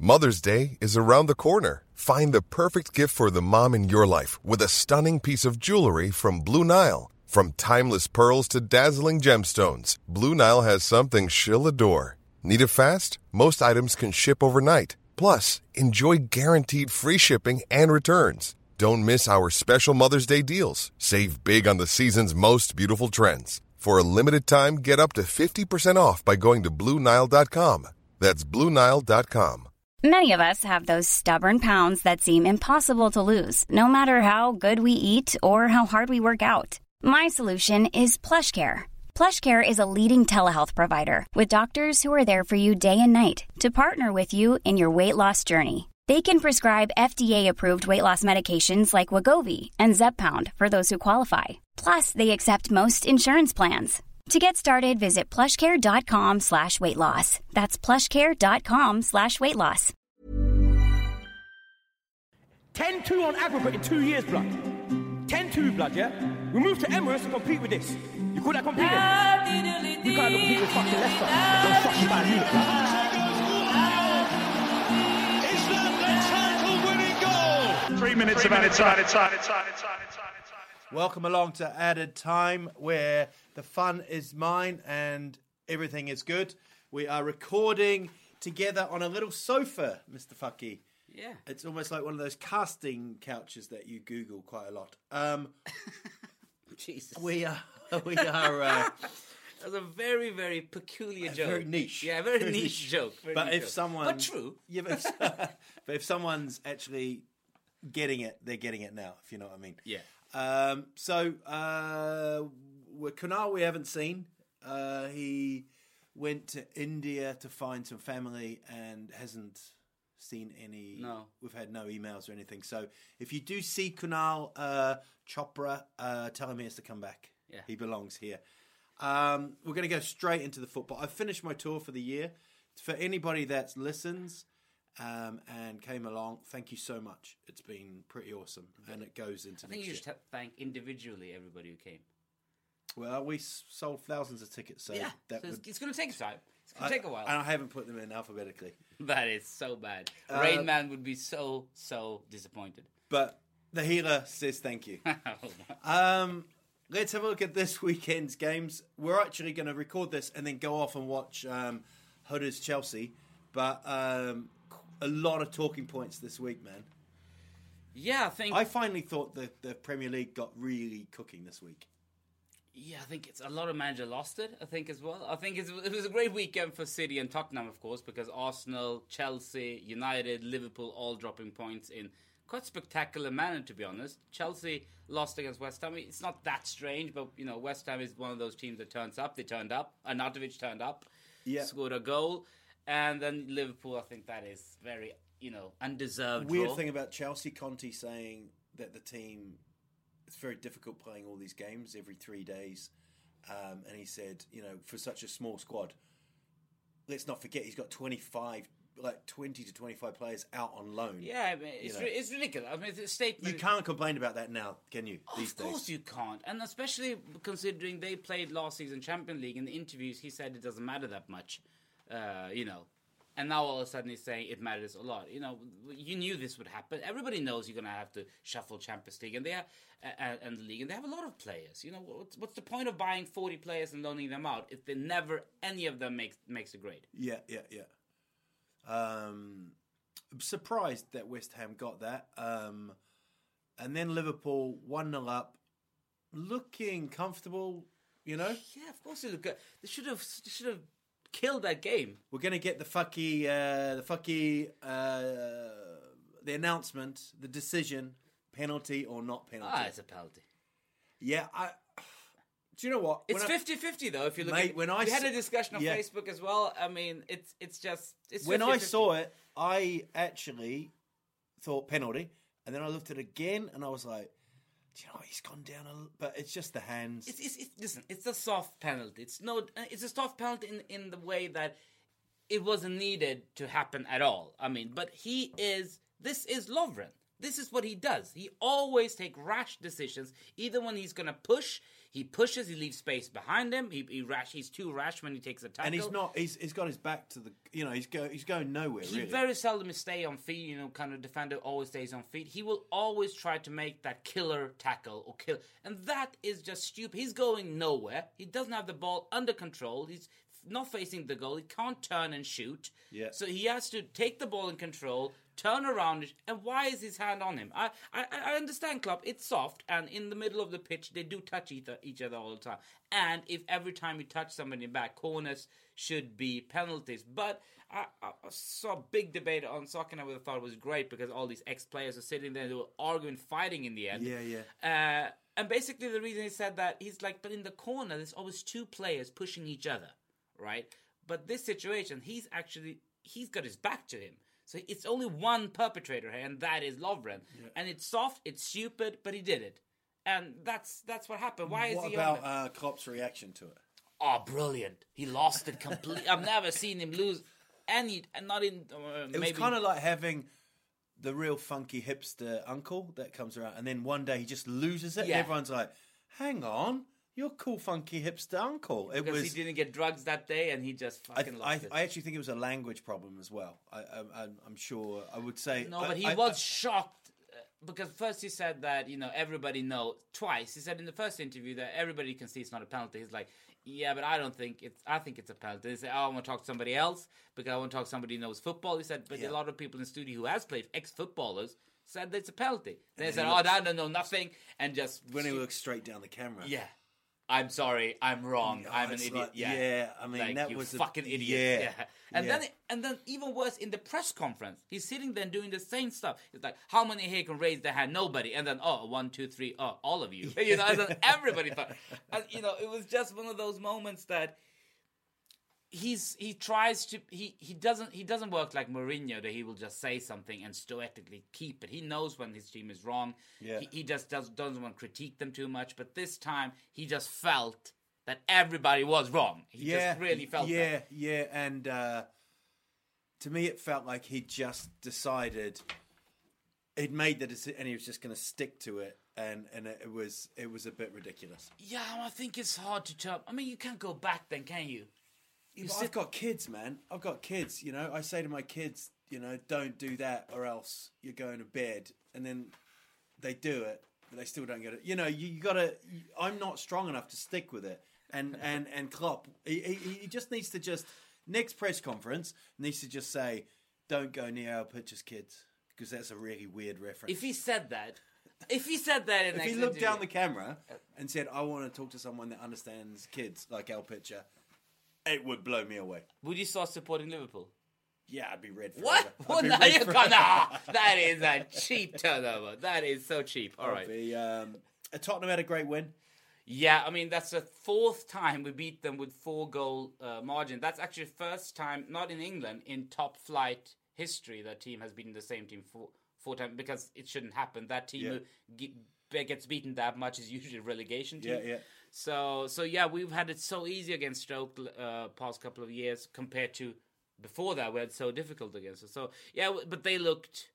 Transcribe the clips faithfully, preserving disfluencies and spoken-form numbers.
Mother's Day is around the corner. Find the perfect gift for the mom in your life with a stunning piece of jewelry from Blue Nile. From timeless pearls to dazzling gemstones, Blue Nile has something she'll adore. Need it fast? Most items can ship overnight. Plus, enjoy guaranteed free shipping and returns. Don't miss our special Mother's Day deals. Save big on the season's most beautiful trends. For a limited time, get up to fifty percent off by going to Blue Nile dot com. That's Blue Nile dot com. Many of us have those stubborn pounds that seem impossible to lose, no matter how good we eat or how hard we work out. My solution is PlushCare. PlushCare is a leading telehealth provider with doctors who are there for you day and night to partner with you in your weight loss journey. They can prescribe F D A-approved weight loss medications like Wegovy and Zepbound for those who qualify. Plus, they accept most insurance plans. To get started, visit plushcare.com slash weight loss. That's plushcare.com slash weight loss. ten two on aggregate in two years, blood. ten two, blood, yeah? We moved to Emirates to compete with this. You call that competing? We can't compete with fucking Leicester. Those fucking bad units, blood. Is that the title-winning goal? Three minutes of added time, added time, added time, added time, added time. Welcome along to Added Time, where the fun is mine and everything is good. We are recording together on a little sofa, Mister Fucky. Yeah. It's almost like one of those casting couches that you Google quite a lot. Um, Jesus. we are, we are. Uh, That's a very, very peculiar joke. Very niche. Yeah, very, very niche, niche joke. Very but niche if joke. someone, but true. Yeah, but if, but if someone's actually getting it, they're getting it now. If you know what I mean. Yeah. Um, so, uh, with Kunal, we haven't seen. Uh, he went to India to find some family and hasn't seen any. No. We've had no emails or anything. So, if you do see Kunal uh, Chopra, uh, tell him he has to come back. Yeah. He belongs here. Um, we're going to go straight into the football. I've finished my tour for the year. For anybody that listens um, and came along, thank you so much. It's been pretty awesome, and it goes into. I think next you should year. thank individually everybody who came. Well, we s- sold thousands of tickets, so yeah, that so it's, would, it's going to take time. It's going I, to take a while. and I haven't put them in alphabetically. That is so bad. Uh, Rain Man would be so so disappointed. But the healer says thank you. um, let's have a look at this weekend's games. We're actually going to record this and then go off and watch um, Huddersfield Chelsea. But um, a lot of talking points this week, man. Yeah, I think. I finally thought that the Premier League got really cooking this week. Yeah, I think it's a lot of managers lost it, I think, as well. I think it's, it was a great weekend for City and Tottenham, of course, because Arsenal, Chelsea, United, Liverpool all dropping points in quite spectacular manner, to be honest. Chelsea lost against West Ham. It's not that strange, but, you know, West Ham is one of those teams that turns up. They turned up. Arnautovic turned up, yeah. scored a goal. And then Liverpool, I think that is very, you know, undeserved Weird draw. thing about Chelsea, Conte saying that the team... It's very difficult playing all these games every three days. Um, and he said, you know, for such a small squad, let's not forget he's got twenty-five, like twenty to twenty-five players out on loan. Yeah, I mean, it's, you know. it's ridiculous. I mean, it's a statement. You can't complain about that now, can you, these Of course days? you can't. And especially considering they played last season Champions League. In the interviews, he said it doesn't matter that much, uh, you know. And now all of a sudden he's saying it matters a lot. You know, you knew this would happen. Everybody knows you're going to have to shuffle Champions League and they have, uh, and the league, and they have a lot of players. You know, what's, what's the point of buying forty players and loaning them out if they never any of them makes makes a grade? Yeah, yeah, yeah. Um, I'm surprised that West Ham got that. Um, and then Liverpool one nil up, looking comfortable. You know, Yeah, of course they look good. They should have they should have killed that game. we're gonna get the fucky, uh, the fucky, uh, the announcement, the decision, penalty or not penalty. Ah, it's a penalty. Yeah, I. Do you know what? It's When I- fifty-fifty though. If you look Mate, at, when I we had s- a discussion on yeah. Facebook as well. I mean, it's it's just it's when I fifty-fifty. saw it, I actually thought penalty, and then I looked at it again, and I was like, "Do you know what? He's gone down a little." But it's just the hands. It's, it's, it's listen. It's a soft penalty. It's no. It's a soft penalty in in the way that it wasn't needed to happen at all. I mean, but he is. This is Lovren. This is what he does. He always take rash decisions. Either when he's going to push, He pushes, he leaves space behind him. He, he rash. He's too rash when he takes a tackle. And he's not. He's he's got his back to the. You know, he's go. He's going nowhere. He really. very seldom stay on feet. You know, kind of defender always stays on feet. He will always try to make that killer tackle or kill, and that is just stupid. He's going nowhere. He doesn't have the ball under control. He's not facing the goal. He can't turn and shoot. Yeah. So he has to take the ball in control, turn around, and why is his hand on him? I, I, I understand, Klopp. It's soft, and in the middle of the pitch, they do touch each other all the time. And if every time you touch somebody back, corners should be penalties. But I, I saw a big debate on soccer, and I thought it was great because all these ex-players are sitting there, they were arguing, fighting in the end. Yeah, yeah. Uh, and basically the reason he said that, he's like, but in the corner, there's always two players pushing each other, right? But this situation, he's actually, he's got his back to him. So it's only one perpetrator here, and that is Lovren. Yeah. And it's soft, it's stupid, but he did it. And that's that's what happened. Why is what he about on uh, Klopp's reaction to it? Oh, brilliant. He lost it completely. I've never seen him lose any, and not in... Uh, it maybe... was kind of like having the real funky hipster uncle that comes around, and then one day he just loses it, yeah. and everyone's like, hang on, you're cool funky hipster uncle. It because was, he didn't get drugs that day, and he just fucking I, lost I, it. I actually think it was a language problem as well. I, I, I'm sure, I would say... No, but I, he I, was I, shocked. Because first he said that, you know, everybody knows, twice, he said in the first interview that everybody can see it's not a penalty. He's like, yeah, but I don't think it's, I think it's a penalty. He said, oh, I want to talk to somebody else because I want to talk to somebody who knows football. He said, but yeah. a lot of people in the studio who has played, ex-footballers, said that it's a penalty. Then he said, oh, I don't know nothing, and just... When he looks straight down the camera. Yeah. I'm sorry, I'm wrong, Oh, I'm an idiot. Like, yeah. yeah, I mean, like, that you was a fucking idiot. Yeah, yeah. And yeah. then, and then, even worse, in the press conference, he's sitting there doing the same stuff. It's like, how many here can raise their hand? Nobody. And then, oh, one, two, three, oh, all of you. You know, and then everybody thought, and you know, it was just one of those moments that he's he tries to he he doesn't he doesn't work like Mourinho, that he will just say something and stoically keep it. He knows when his team is wrong. Yeah. He, he just does, doesn't want to critique them too much. But this time, he just felt that everybody was wrong. He yeah, just really felt yeah, that. Yeah, yeah, and uh, to me it felt like he just decided, he'd made the decision and he was just going to stick to it, and, and it was it was a bit ridiculous. Yeah, I think it's hard to tell. I mean, you can't go back then, can you? you sit- I've got kids, man. I've got kids, you know. I say to my kids, you know, don't do that or else you're going to bed, and then they do it, but they still don't get it. You know, you, you got to... I'm not strong enough to stick with it. And and and Klopp, he, he he just needs to just next press conference needs to just say, "Don't go near our pitchers, kids," because that's a really weird reference. If he said that, if he said that, in if he looked down the camera and said, "I want to talk to someone that understands kids like our pitcher," it would blow me away. Would you start supporting Liverpool? Yeah, I'd be red. Forever. What? Well, be no, red you forever. can't. No, that is a cheap turnover. That is so cheap. All I'd right. Be, um, Tottenham had a great win. Yeah, I mean, that's the fourth time we beat them with four-goal uh, margin. That's actually the first time, not in England, in top-flight history, that team has beaten the same team four, four times, because it shouldn't happen. That team Yeah. who get, gets beaten that much is usually a relegation team. Yeah, yeah. So, so yeah, we've had it so easy against Stoke uh, past couple of years compared to before that, we had so difficult against us. So, yeah, but they looked...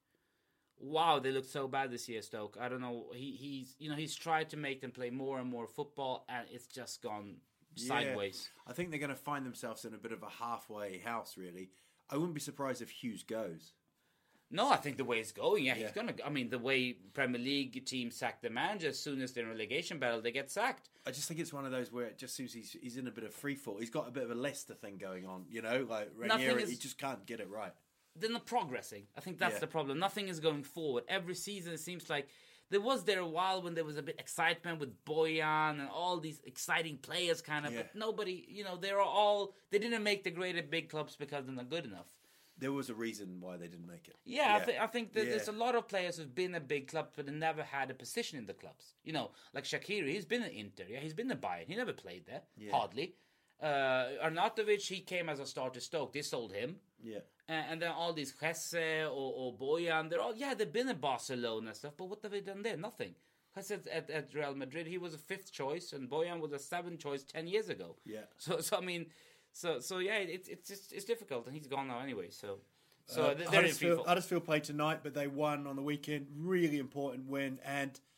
Wow, they looked so bad this year, Stoke. I don't know. He he's you know he's tried to make them play more and more football, and it's just gone sideways. Yeah. I think they're going to find themselves in a bit of a halfway house. Really, I wouldn't be surprised if Hughes goes. No, I think the way it's going, yeah, Yeah. he's gonna. I mean, the way Premier League teams sack the manager, as soon as they're in relegation battle, they get sacked. I just think it's one of those where it just seems he's he's in a bit of free fall. He's got a bit of a Leicester thing going on, you know, like Ranieri, is- he just can't get it right. They're not progressing. I think that's Yeah. the problem. Nothing is going forward. Every season, it seems like there was there a while when there was a bit excitement with Boyan and all these exciting players, kind of. Yeah. But nobody, you know, they're all they didn't make the greater big clubs because they're not good enough. There was a reason why they didn't make it. Yeah, I, th- I think that Yeah. there's a lot of players who've been a big club but they never had a position in the clubs. You know, like Shaqiri, he's been at Inter, yeah, he's been at Bayern, he never played there, Yeah. hardly. Uh, Arnautovic, he came as a starter Stoke, they sold him. Yeah. And, and then all these Jesse or, or Boyan, they're all, yeah, they've been at Barcelona and stuff, but what have they done there? Nothing. Jesse at, at Real Madrid, he was a fifth choice, and Boyan was a seventh choice ten years ago. Yeah. So, so I mean, so, so yeah, it's it's just, it's difficult, and he's gone now anyway, so... So Uh, they're in free Huddersfield, fall. Huddersfield played tonight, but they won on the weekend. Really important win, and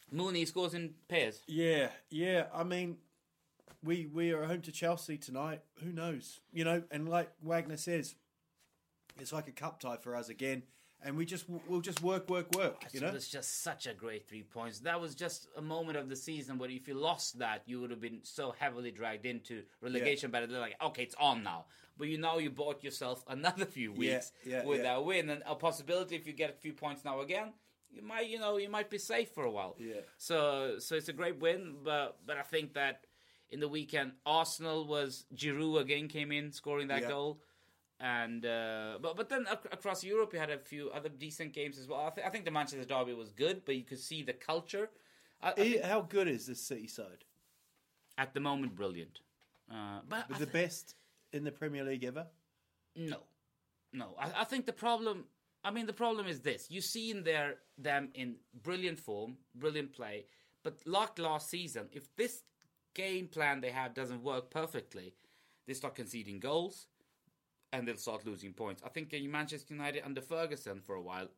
Mooney scores in pairs. Yeah, yeah. I mean, we we are home to Chelsea tonight. Who knows? You know, and like Wagner says, it's like a cup tie for us again. And we just we'll just work, work, work. You know, it was just such a great three points. That was just a moment of the season where if you lost that, you would have been so heavily dragged into relegation. Yeah. But they're like, okay, it's on now. But you know, you bought yourself another few weeks yeah, yeah, with yeah. that win, and a possibility if you get a few points now again, you might, you know, you might be safe for a while. Yeah. So, so it's a great win. But but I think that in the weekend, Arsenal was Giroud again came in scoring that yeah. goal. And uh, but but then ac- across Europe you had a few other decent games as well. I, th- I think the Manchester derby was good, but you could see the culture. I, I think How good is this City side? At the moment, brilliant. Uh, but With I the th- best in the Premier League ever? No, no. I, I think the problem. I mean, the problem is this: you see in there them in brilliant form, brilliant play, but like last season, if this game plan they have doesn't work perfectly, they start conceding goals. And they'll start losing points. I think in Manchester United under Ferguson for a while,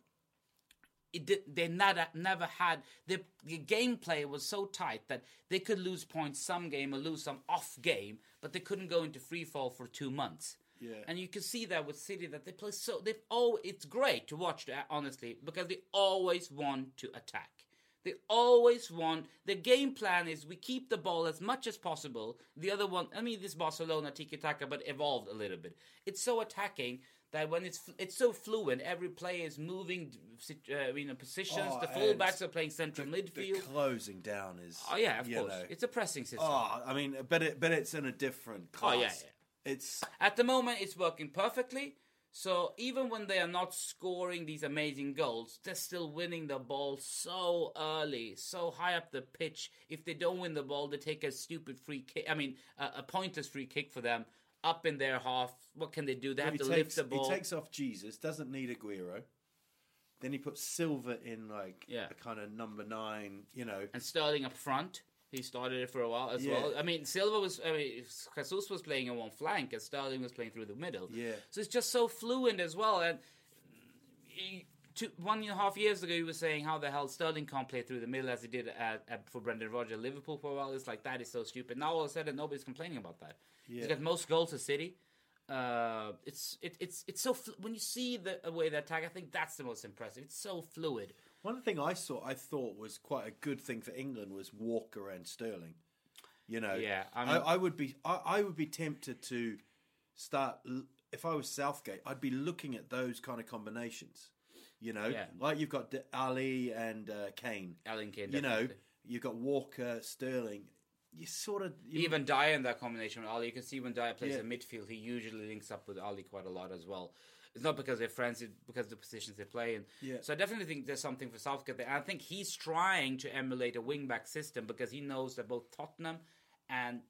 it did, they never, never had... The, the gameplay was so tight that they could lose points some game or lose some off game, but they couldn't go into free fall for two months. Yeah. And you can see that with City, that they play so... They oh, it's great to watch, honestly, because they always want to attack. They always want... The game plan is we keep the ball as much as possible. The other one... I mean, this Barcelona tiki-taka, but evolved a little bit. It's so attacking that when it's it's so fluid, every player is moving uh, you know, positions. Oh, the fullbacks are playing central the, midfield. The closing down is... Oh, yeah, of course. Know. It's a pressing system. Oh, I mean, but, it, but it's in a different class. Oh, yeah, yeah. It's... At the moment, it's working perfectly. So even when they are not scoring these amazing goals, they're still winning the ball so early, so high up the pitch. If they don't win the ball, they take a stupid free kick. I mean, a, a pointless free kick for them up in their half. What can they do? They well, have to takes, lift the ball. He takes off Jesus, doesn't need Aguero. Then he puts Silva in like yeah. a kind of number nine, you know. And Sterling up front. He started it for a while as yeah. well. I mean, Silva was, I mean, Jesus was playing on one flank and Sterling was playing through the middle. Yeah. So it's just so fluent as well. And he, two, one and a half years ago, he was saying how the hell Sterling can't play through the middle as he did at, at, for Brendan Rodgers at Liverpool for a while. It's like, that is so stupid. Now all of a sudden, nobody's complaining about that. Yeah. He's got most goals to City. Uh, it's it, it's it's so fl- when you see the way they attack, I think that's the most impressive. It's so fluid. One thing I saw, I thought was quite a good thing for England was Walker and Sterling. You know, yeah, I, mean, I, I would be, I, I would be tempted to start. If I was Southgate, I'd be looking at those kind of combinations. You know, yeah. like you've got Ali and uh, Kane. Ali and Kane, you definitely. know, you've got Walker, Sterling. You sort of you even Dyer in that combination with Ali. You can see when Dyer plays yeah. in midfield, he usually links up with Ali quite a lot as well. It's not because they're friends; it's because of the positions they play in. Yeah. So I definitely think there's something for Southgate there. And I think he's trying to emulate a wing-back system because he knows that both Tottenham and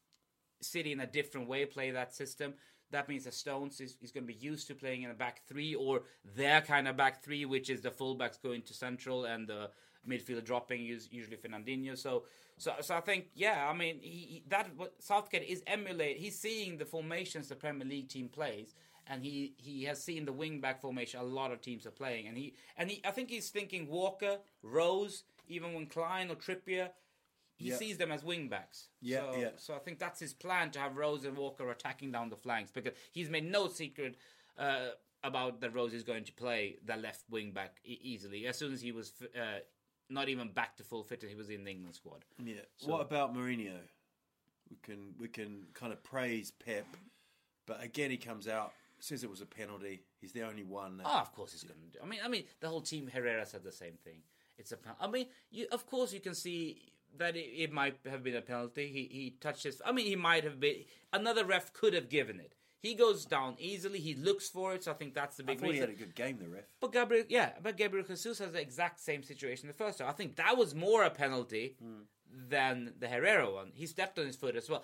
City in a different way play that system. That means that Stones is, is going to be used to playing in a back three or their kind of back three, which is the fullbacks going to central and the midfielder dropping, usually Fernandinho. So, so, so I think, yeah, I mean, he, he, that what Southgate is emulate. He's seeing the formations the Premier League team plays, and he, he has seen the wing back formation a lot of teams are playing, and he and he I think he's thinking Walker, Rose, even when Klein or Trippier. He yeah. sees them as wing backs. Yeah, so, yeah. So I think that's his plan, to have Rose and Walker attacking down the flanks, because he's made no secret uh, about that Rose is going to play the left wing back e- easily. As soon as he was uh, not even back to full fitness, he was in the England squad. Yeah. So, what about Mourinho? We can we can kind of praise Pep, but again he comes out, says it was a penalty. He's the only one. That, oh, of course he's going to do. I mean, I mean, the whole team Herrera said the same thing. It's a. I mean, you of course you can see that it, it might have been a penalty. He he touched his... I mean, he might have been... Another ref could have given it. He goes down easily. He looks for it, so I think that's the big I thought reason. he had a good game, the ref. But Gabriel... Yeah, but Gabriel Jesus has the exact same situation the first time. I think that was more a penalty mm. than the Herrera one. He stepped on his foot as well.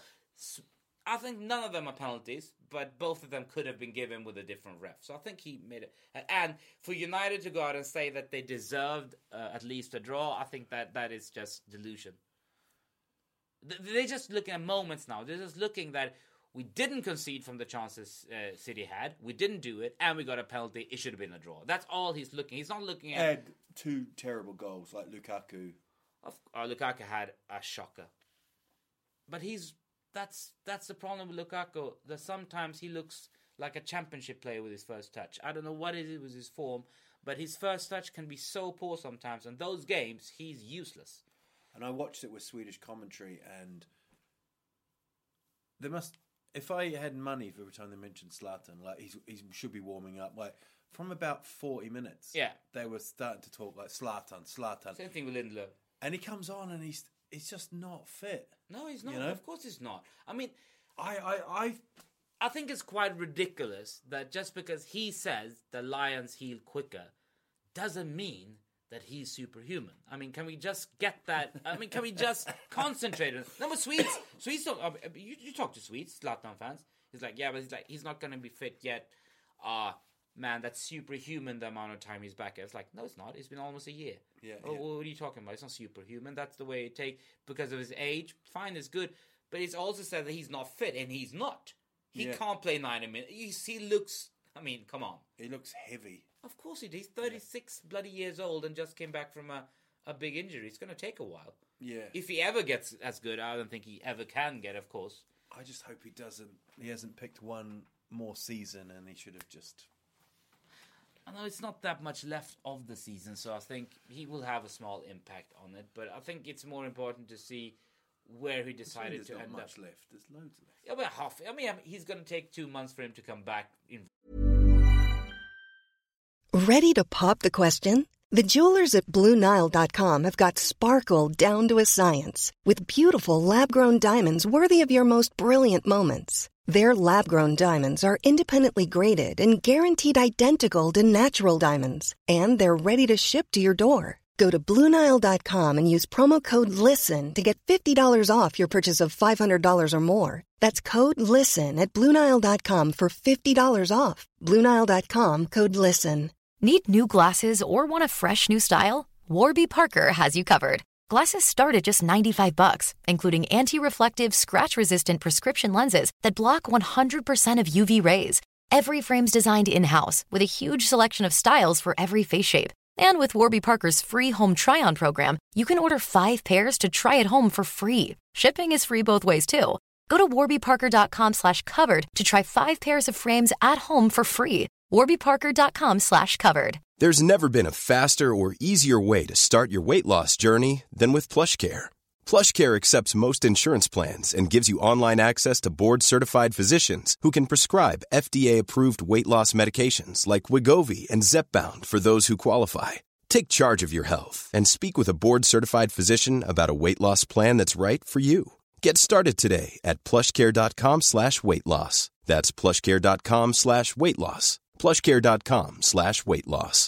I think none of them are penalties, but both of them could have been given with a different ref. So I think he made it. And for United to go out and say that they deserved uh, at least a draw, I think that that is just delusion. They're just looking at moments now. They're just looking that we didn't concede from the chances uh, City had. We didn't do it, and we got a penalty. It should have been a draw. That's all he's looking. He's not looking at... Had two terrible goals, like Lukaku. Of, uh, Lukaku had a shocker. But he's that's that's the problem with Lukaku. That sometimes he looks like a championship player with his first touch. I don't know what it is with his form, but his first touch can be so poor sometimes. And those games, he's useless. And I watched it with Swedish commentary, and they must. If I had money for every time they mentioned Zlatan, like he's he should be warming up. Like from about forty minutes, yeah, they were starting to talk like Zlatan, Zlatan. Same thing with Lindelof. And he comes on, and he's he's just not fit. No, he's not. You know? Of course, he's not. I mean, I I I. I think it's quite ridiculous that just because he says the Lions heal quicker doesn't mean that he's superhuman. I mean, can we just get that? I mean, can we just concentrate on it? No, but Swedes, Swedes don't, uh, you, you talk to Swedes, Zlatan fans. He's like, yeah, but he's like, he's not going to be fit yet. Ah, uh, man, that's superhuman the amount of time he's back. It's like, no, it's not. It's been almost a year. Yeah, oh, yeah. What are you talking about? It's not superhuman. That's the way it takes, because of his age. Fine, it's good. But it's also said that he's not fit, and he's not. He yeah. can't play ninety minutes. He, he looks, I mean, come on. He looks heavy. Of course he does. He's thirty-six yeah. bloody years old and just came back from a, a big injury. It's going to take a while. Yeah. If he ever gets as good, I don't think he ever can get, of course. I just hope he doesn't. He hasn't picked one more season, and he should have just... I know it's not that much left of the season, so I think he will have a small impact on it. But I think it's more important to see where he decided there's to not end much up. left. There's loads left. Yeah, but half. I mean, he's going to take two months for him to come back. In. Ready to pop the question? The jewelers at Blue Nile dot com have got sparkle down to a science with beautiful lab-grown diamonds worthy of your most brilliant moments. Their lab-grown diamonds are independently graded and guaranteed identical to natural diamonds, and they're ready to ship to your door. Go to Blue Nile dot com and use promo code LISTEN to get fifty dollars off your purchase of five hundred dollars or more. That's code LISTEN at Blue Nile dot com for fifty dollars off. Blue Nile dot com, code LISTEN. Need new glasses or want a fresh new style? Warby Parker has you covered. Glasses start at just ninety-five bucks, including anti-reflective, scratch-resistant prescription lenses that block one hundred percent of U V rays. Every frame's designed in-house with a huge selection of styles for every face shape. And with Warby Parker's free home try-on program, you can order five pairs to try at home for free. Shipping is free both ways, too. Go to warby parker dot com slash covered to try five pairs of frames at home for free. warby parker dot com slash covered. There's never been a faster or easier way to start your weight loss journey than with PlushCare. PlushCare accepts most insurance plans and gives you online access to board-certified physicians who can prescribe F D A-approved weight loss medications like Wegovy and Zepbound for those who qualify. Take charge of your health and speak with a board-certified physician about a weight loss plan that's right for you. Get started today at plushcare.com slash weight loss. That's plushcare.com slash weight loss. plushcare.com slash weight loss.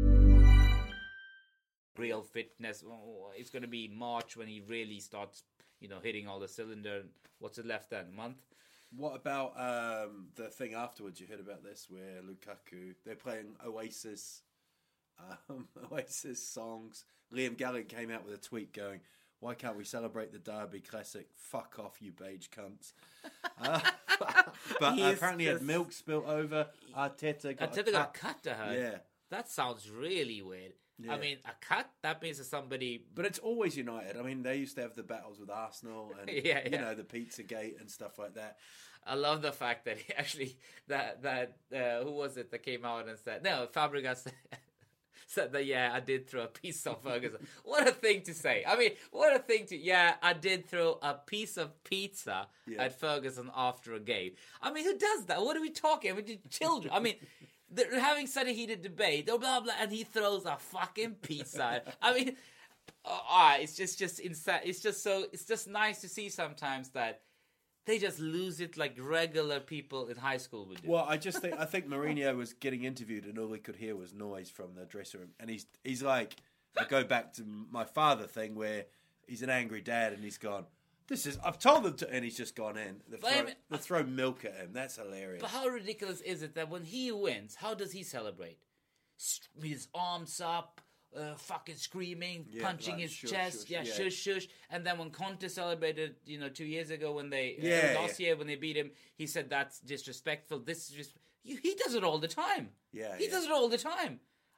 Real fitness. It's going to be March when he really starts, you know, hitting all the cylinder. What's it left then? A month? What about um, the thing afterwards? You heard about this where Lukaku, they're playing Oasis, um, Oasis songs. Liam Gallagher came out with a tweet going, "Why can't we celebrate the Derby Classic? Fuck off, you beige cunts." Uh, but uh, apparently just... had milk spilt over. Arteta got Arteta a got cut. cut to her. Yeah. That sounds really weird. Yeah. I mean, a cut, that means that somebody... But it's always United. I mean, they used to have the battles with Arsenal and, yeah, yeah. you know, the Pizzagate and stuff like that. I love the fact that he actually, that, that uh, who was it that came out and said, no, Fabregas said, said that, yeah, I did throw a piece of Ferguson. What a thing to say. I mean, what a thing to, yeah, I did throw a piece of pizza yeah. at Ferguson after a game. I mean, who does that? What are we talking? I mean, children. I mean... They're having such a heated debate, blah, blah, blah, and he throws a fucking pizza. I mean, uh, uh, it's just, just insane. It's just so, it's just nice to see sometimes that they just lose it like regular people in high school would do. Well, I just think, I think Mourinho was getting interviewed and all he could hear was noise from the dressing room. And he's, he's like, I go back to my father thing where he's an angry dad and he's gone, This is, I've told them to, and he's just gone in. They throw, I mean, they throw milk at him. That's hilarious. But how ridiculous is it that when he wins, how does he celebrate? With his arms up, uh, fucking screaming, yeah, punching like, his shush, chest, shush, yeah, yeah, shush, shush. And then when Conte celebrated, you know, two years ago when they, yeah, uh, last yeah. year when they beat him, he said that's disrespectful. This is just, he does it all the time. Yeah, he yeah. does it all the time.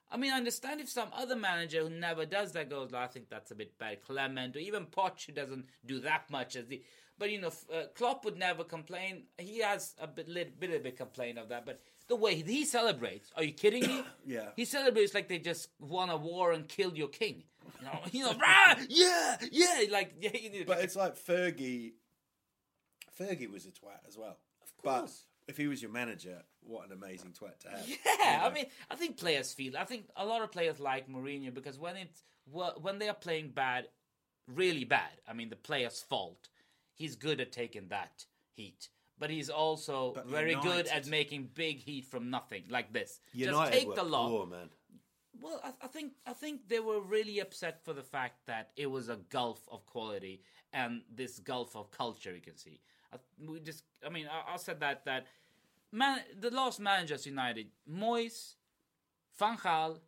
I mean, I understand if some other manager who never does that goes, I think that's a bit bad. Clement, or even Poch, who doesn't do that much as the... But, you know, uh, Klopp would never complain. He has a bit, little bit of a complaint of that. But the way he celebrates, are you kidding me? Yeah. He celebrates like they just won a war and killed your king. You know, you know rah, yeah, yeah. Like, yeah, you need But it's like Fergie... Fergie was a twat as well. Of course. But if he was your manager, what an amazing twat to have. Yeah, you know? I mean, I think players feel. I think a lot of players like Mourinho because when it's when they are playing bad, really bad. I mean, the player's fault. He's good at taking that heat, but he's also But very United- good at making big heat from nothing, like this. United Just take were the loss. poor, man. Well, I, I think I think they were really upset for the fact that it was a gulf of quality and this gulf of culture. You can see. I, we just, I mean, I, I said that that man, the last managers United, Moyes, Van Gaal,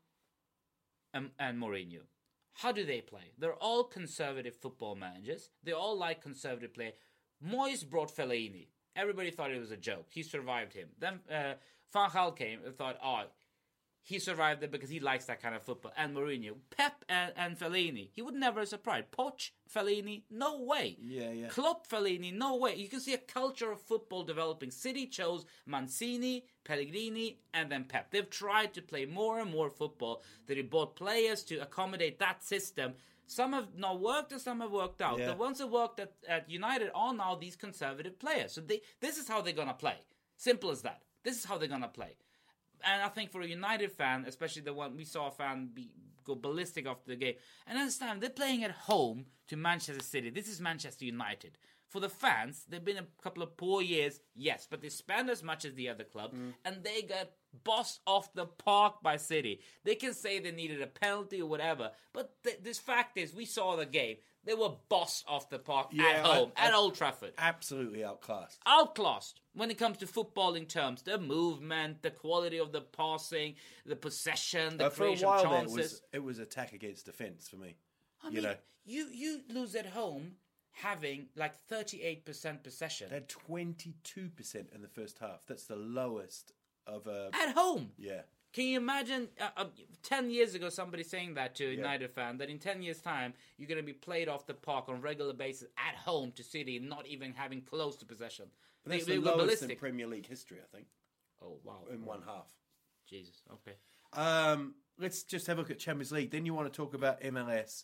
and, and Mourinho. How do they play? They're all conservative football managers. They all like conservative play. Moyes brought Fellaini. Everybody thought it was a joke. He survived him. Then uh, Van Gaal came and thought, oh, he survived it because he likes that kind of football. And Mourinho, Pep and, and Fellaini, he would never have surprised. Poch, Fellaini, no way. Yeah, yeah. Klopp, Fellaini, no way. You can see a culture of football developing. City chose Mancini, Pellegrini, and then Pep. They've tried to play more and more football. They bought players to accommodate that system. Some have not worked and some have worked out. Yeah. The ones that worked at, at United are now these conservative players. So they, this is how they're going to play. Simple as that. This is how they're going to play. And I think for a United fan, especially the one we saw a fan be, go ballistic after the game, and understand they're playing at home to Manchester City. This is Manchester United. For the fans, they've been a couple of poor years, yes, but they spend as much as the other club, mm. and they got bossed off the park by City. They can say they needed a penalty or whatever, but th- this fact is, we saw the game. They were bossed off the park Yeah, at home, I, I, at Old Trafford. Absolutely outclassed. Outclassed when it comes to footballing terms. The movement, the quality of the passing, the possession, the uh, for a creation while of there, chances. it was, it was attack against defence for me. I you mean, know, you, you lose at home having like thirty-eight percent possession. they had twenty-two percent in the first half. That's the lowest of a... At home! Yeah. Can you imagine uh, uh, ten years ago somebody saying that to a United fan, that in ten years' time you're going to be played off the park on a regular basis at home to City, not even having close to possession? But that's they, the they were lowest ballistic. in Premier League history, I think. Oh, wow. In one half. Jesus, okay. Um, let's just have a look at Champions League. Then you want to talk about M L S.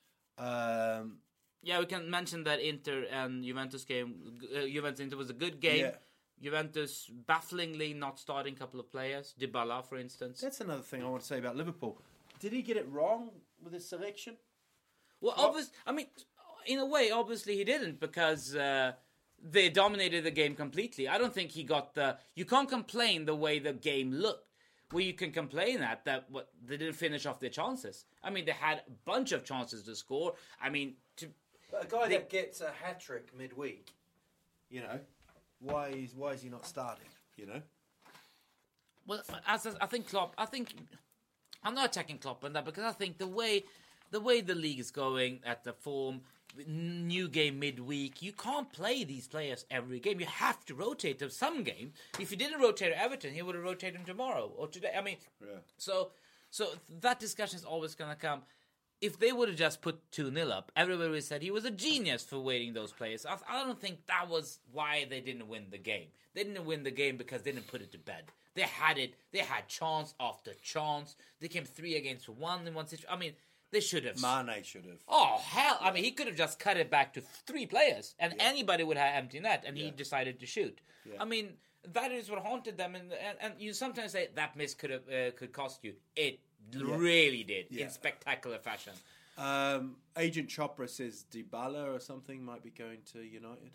Um, yeah, we can mention that Inter and Juventus game. Uh, Juventus Inter was a good game. Yeah. Juventus bafflingly not starting a couple of players. Dybala, for instance. That's another thing I want to say about Liverpool. Did he get it wrong with his selection? Well, Well- obviously, I mean, in a way, obviously he didn't, because uh, they dominated the game completely. I don't think he got the... You can't complain the way the game looked. Well, you can complain at that what they didn't finish off their chances. I mean, they had a bunch of chances to score. I mean, to But a guy they- that gets a hat-trick midweek, you know, why is, why is he not starting, you know? Well, as I think Klopp, I think I'm not attacking Klopp on that, because I think the way the way the league is going at the form, new game midweek, you can't play these players every game. You have to rotate them some games. If you didn't rotate Everton, he would have rotated him tomorrow or today. I mean, Yeah. so so that discussion is always going to come. If they would have just put two nil up, everybody would have said he was a genius for waiting those players. I, I don't think that was why they didn't win the game. They didn't win the game because they didn't put it to bed. They had it. They had chance after chance. They came three against one in one situation. I mean, they should have. Mane should have. Oh, hell. I mean, he could have just cut it back to three players, and Yeah. anybody would have empty net, and he Yeah. decided to shoot. Yeah. I mean, that is what haunted them. And, and, and you sometimes say, that miss could have uh, could cost you. It really did, Yeah. in spectacular fashion. Um, Agent Chopra says Dybala or something might be going to United.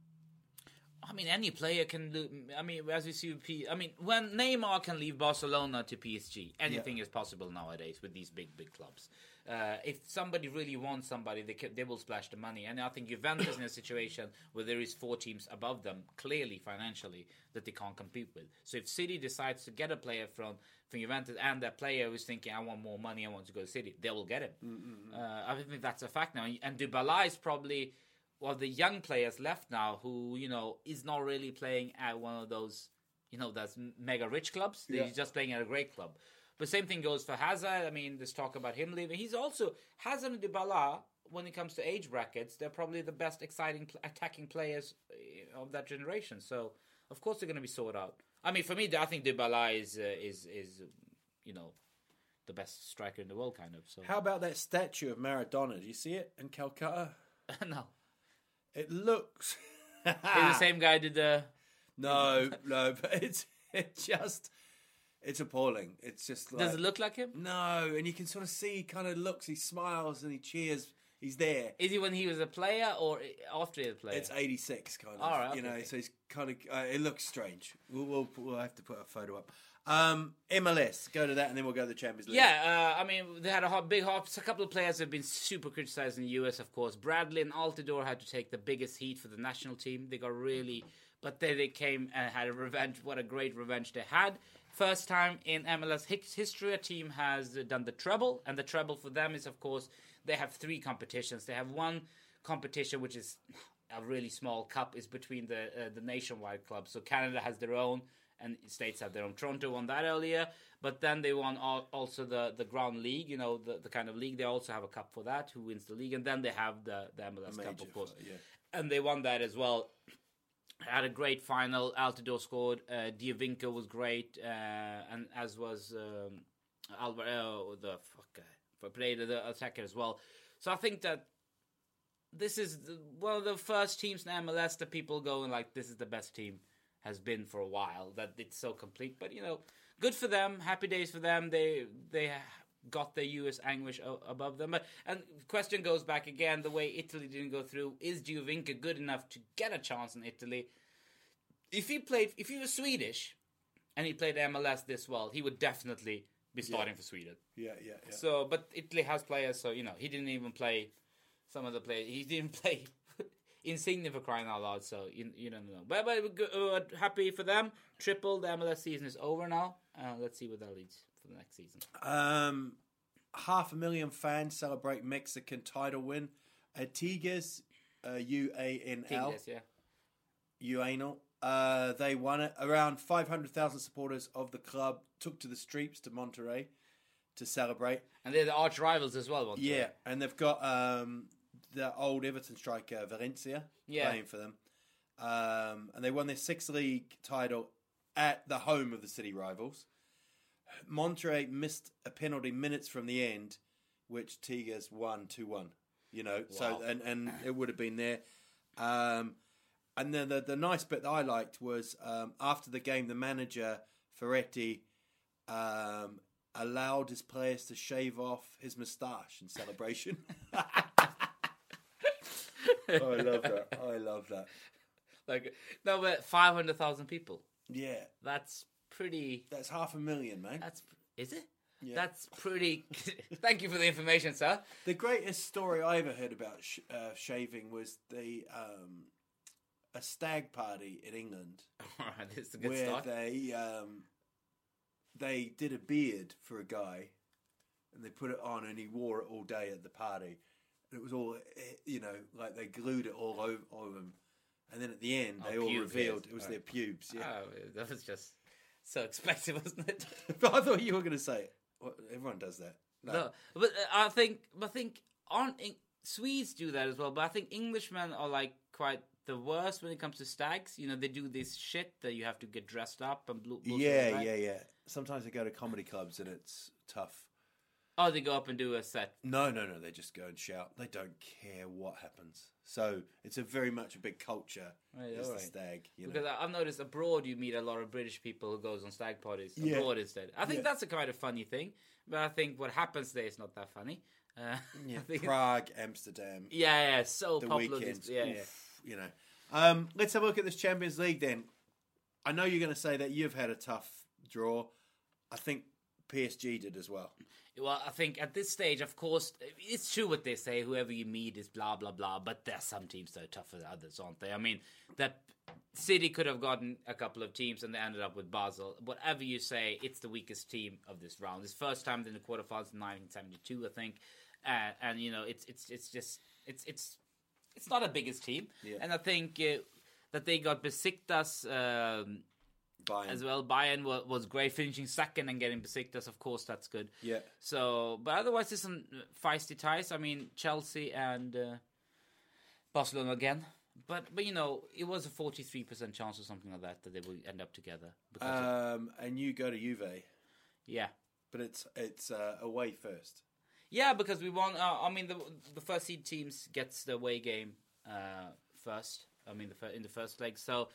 I mean, any player can do. I mean, as we see with P. I mean, when Neymar can leave Barcelona to P S G, anything Yeah. is possible nowadays with these big, big clubs. Uh, if somebody really wants somebody, they can, they will splash the money. And I think Juventus in a situation where there is four teams above them, clearly financially, that they can't compete with. So if City decides to get a player from, from Juventus, and that player is thinking, I want more money, I want to go to City, they will get him. Uh, I think that's a fact now. And Dybala is probably one of the young players left now who, you know, is not really playing at one of those, you know, those mega rich clubs. Yeah. He's just playing at a great club. But same thing goes for Hazard. I mean, there's talk about him leaving. He's also Hazard and Dybala. When it comes to age brackets, they're probably the best exciting pl- attacking players of that generation. So, of course, they're going to be sought out. I mean, for me, I think Dybala is, uh, is, is, you know, the best striker in the world, kind of. So, how about that statue of Maradona? Do you see it in Calcutta? No. It looks... Is the same guy did the... No, no, but it's, it's just... It's appalling. It's just like... Does it look like him? No, and you can sort of see he kind of looks, he smiles and he cheers... He's there. Is he when he was a player or after he was a player? It's eighty-six, kind of. All right, okay, you know, okay. so he's kind of. Uh, it looks strange. We'll, we'll we'll have to put a photo up. Um, M L S, go to that, and then we'll go to the Champions League. Yeah, uh, I mean, they had a hot, big hop. A couple of players have been super criticised in the U S, of course. Bradley and Altidore had to take the biggest heat for the national team. They got really, but then they came and had a revenge. What a great revenge they had. First time in M L S history, a team has done the treble, and the treble for them is, of course, they have three competitions. They have one competition, which is a really small cup, is between the uh, the nationwide clubs. So Canada has their own, and States have their own. Toronto won that earlier, but then they won all, also the, the ground league, you know, the, the kind of league. They also have a cup for that, who wins the league, and then they have the, the M L S Cup, of course. Yeah. And they won that as well. Had a great final. Altidore scored. Uh, Diovinco was great, uh, and as was um, Alvaro, the fuck guy. For played the attacker as well. So I think that this is the, one of the first teams in M L S that people going like, this is the best team has been for a while, that it's so complete. But, you know, good for them. Happy days for them. They they got their U S anguish above them. But, and the question goes back again, the way Italy didn't go through, is Giovinco good enough to get a chance in Italy? If he played, if he was Swedish and he played M L S this well, he would definitely be starting yeah. for Sweden. Yeah, yeah, yeah. So, but Italy has players, so, you know, he didn't even play some of the players. He didn't play Insigne for crying out loud, so you, you don't know. But, but we're uh, happy for them. Triple, the M L S season is over now. Uh, let's see what that leads for the next season. Um, half a million fans celebrate Mexican title win. Uh, Tigres, uh, U A N L. Tigres, yeah. U A N L. Uh, they won it. Around five hundred thousand supporters of the club took to the streets to Monterrey to celebrate. And they're the arch rivals as well, Monterrey. Yeah, and they've got um, the old Everton striker, Valencia, yeah. playing for them. Um, and they won their sixth league title at the home of the city rivals. Monterrey missed a penalty minutes from the end, which Tigres won two one. You know, wow. so and, and it would have been there. Um And then the, the nice bit that I liked was um, after the game, the manager, Ferretti, um, allowed his players to shave off his moustache in celebration. Oh, I love that. I love that. Like, no, but five hundred thousand people. Yeah. That's pretty... That's half a million, man. That's Is it? Yeah. That's pretty... Thank you for the information, sir. The greatest story I ever heard about sh- uh, shaving was the... Um, a stag party in England. All right, this is a good where start. they um, they did a beard for a guy, and they put it on, and he wore it all day at the party. And it was all, you know, like they glued it all over, over him, and then at the end they oh, all pubes, revealed yes. it was right. their pubes. Yeah, oh, that was just so expensive, wasn't it? But I thought you were going to say it. Well, everyone does that. No, no but uh, I think, I think aren't in- Swedes do that as well? But I think Englishmen are like quite the worst when it comes to stags. You know, they do this shit that you have to get dressed up and blue. Yeah, right? yeah, yeah. Sometimes they go to comedy clubs and it's tough. Oh, they go up and do a set. No, no, no. They just go and shout. They don't care what happens. So it's a very much a big culture. Right, is all the right. stag. You because know? I've noticed abroad you meet a lot of British people who goes on stag parties Yeah. abroad instead. I think Yeah. that's a kind of funny thing, but I think what happens there is not that funny. Uh, Yeah, I think Prague, Amsterdam. Yeah, yeah, so the popular. weekends. This, yeah, oof, yeah. You know. Um, let's have a look at this Champions League then. I know you're going to say that you've had a tough draw. I think P S G did as well. Well, I think at this stage, of course, it's true what they say. Whoever you meet is blah, blah, blah. But there's some teams that are tougher than others, aren't they? I mean, that City could have gotten a couple of teams and they ended up with Basel. Whatever you say, it's the weakest team of this round. It's first time in the quarterfinals in nineteen seventy-two, I think. Uh, and, you know, it's it's it's just... it's it's it's not a biggest team. Yeah. And I think uh, that they got Besiktas um, Bayern. as well. Bayern was, was great, finishing second and getting Besiktas. Of course, that's good. Yeah. So, but otherwise, there's some feisty ties. I mean, Chelsea and uh, Barcelona again. But, but you know, it was a forty-three percent chance or something like that that they would end up together. Because um, of... And you go to Juve. Yeah. But it's it's uh, away first. Yeah, because we won. Uh, I mean, the the first seed teams gets the away game uh, first. I mean, the in the first leg. So,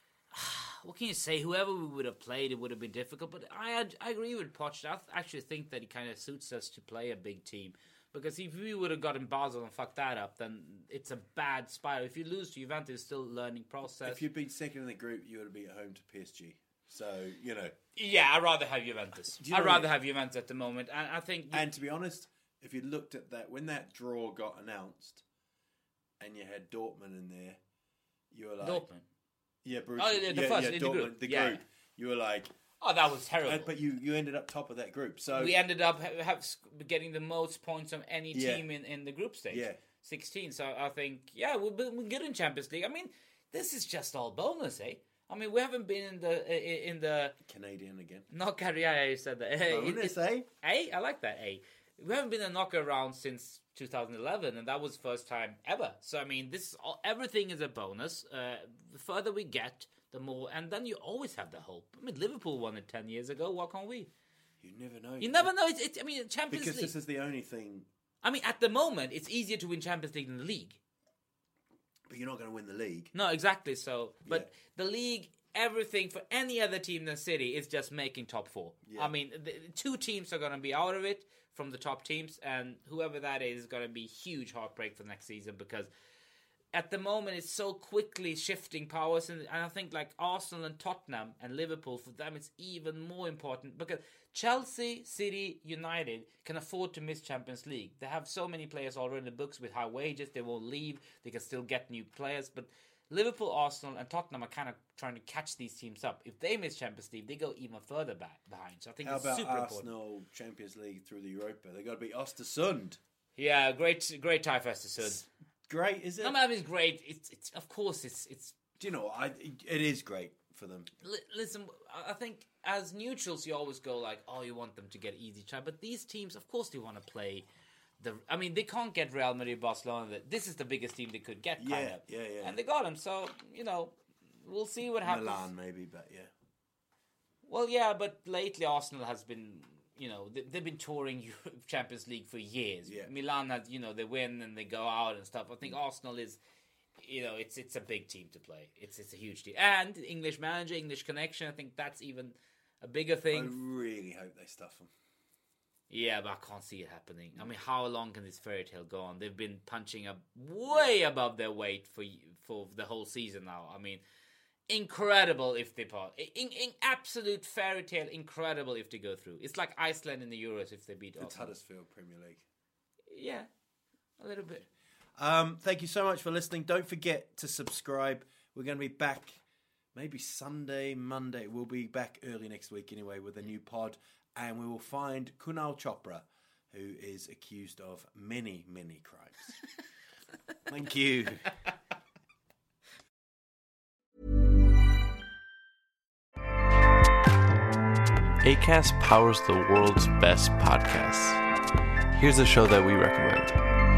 what can you say? Whoever we would have played, it would have been difficult. But I I agree with Poch. I actually think that it kind of suits us to play a big team. Because if we would have gotten Basel and fucked that up, then it's a bad spiral. If you lose to Juventus, it's still a learning process. If you'd been second in the group, you would have been at home to P S G. So, you know. Yeah, I'd rather have Juventus. You know I'd rather what? have Juventus at the moment. And I think... And to be honest, if you looked at that, when that draw got announced, and you had Dortmund in there, you were like... Dortmund? Yeah, Bruce. Oh, yeah, the yeah, first, yeah, in the Dortmund, group. the Yeah. group. You were like... Oh, that was terrible. And, but you, you ended up top of that group. So we ended up ha- have getting the most points of any Yeah. team in, in the group stage. Yeah. sixteen. So I think, yeah, we're, we're good in Champions League. I mean, this is just all bonus, eh? I mean, we haven't been in the... in the Canadian again. Not Canadian, you said that. Bonus, eh? Eh? I like that, eh? We haven't been in a knockout round since two thousand eleven, and that was the first time ever. So, I mean, this is all, everything is a bonus. Uh, the further we get, the more... And then you always have the hope. I mean, Liverpool won it ten years ago. Why can't we? You never know. You never know. It's, it's, I mean, Champions because League... this is the only thing... I mean, at the moment, it's easier to win Champions League than the league. But you're not going to win the league. No, exactly so. But Yeah. the league... Everything for any other team than City is just making top four. Yeah. I mean, the, two teams are going to be out of it from the top teams, and whoever that is is going to be huge heartbreak for next season because at the moment it's so quickly shifting powers, and, and I think like Arsenal and Tottenham and Liverpool, for them it's even more important because Chelsea, City, United can afford to miss Champions League. They have so many players already in the books with high wages. They won't leave. They can still get new players, but Liverpool, Arsenal, and Tottenham are kind of trying to catch these teams up. If they miss Champions League, they go even further back behind. So I think How it's about super Arsenal important. Champions League through the Europa? They got to beat Östersund. Yeah, great, great tie for Östersund. Great, is it? No, I mean, it's great. It's, it's, of course, it's, it's. Do you know what? I, it is great for them. Li- listen, I think as neutrals, you always go like, "Oh, you want them to get easy try," but these teams, of course, they want to play. The, I mean, they can't get Real Madrid, Barcelona. This is the biggest team they could get, kind Yeah, of. yeah, yeah. And they got them, so, you know, we'll see what happens. Milan, maybe, but yeah. Well, yeah, but lately Arsenal has been, you know, they, they've been touring Europe, Champions League for years. Yeah. Milan has, you know, they win and they go out and stuff. I think Arsenal is, you know, it's it's a big team to play. It's it's a huge team. And English manager, English connection, I think that's even a bigger thing. I really hope they stuff them. Yeah, but I can't see it happening. I mean, how long can this fairy tale go on? They've been punching up way above their weight for for the whole season now. I mean, incredible if they part. In, in absolute fairy tale, incredible if they go through. It's like Iceland in the Euros if they beat It's Arsenal. Huddersfield Premier League. Yeah, a little bit. Um, thank you so much for listening. Don't forget to subscribe. We're going to be back maybe Sunday, Monday. We'll be back early next week anyway with a new pod. And we will find Kunal Chopra, who is accused of many, many crimes. Thank you. Acast powers the world's best podcasts. Here's a show that we recommend.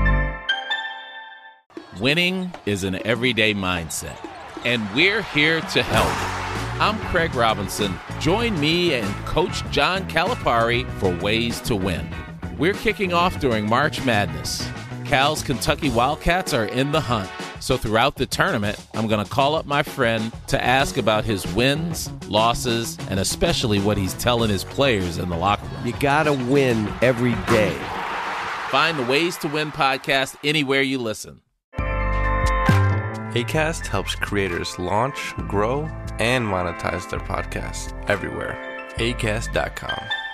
Winning is an everyday mindset, and we're here to help. I'm Craig Robinson. Join me and Coach John Calipari for Ways to Win. We're kicking off during March Madness. Cal's Kentucky Wildcats are in the hunt. So throughout the tournament, I'm going to call up my friend to ask about his wins, losses, and especially what he's telling his players in the locker room. You got to win every day. Find the Ways to Win podcast anywhere you listen. Acast helps creators launch, grow, and monetize their podcasts everywhere. Acast dot com.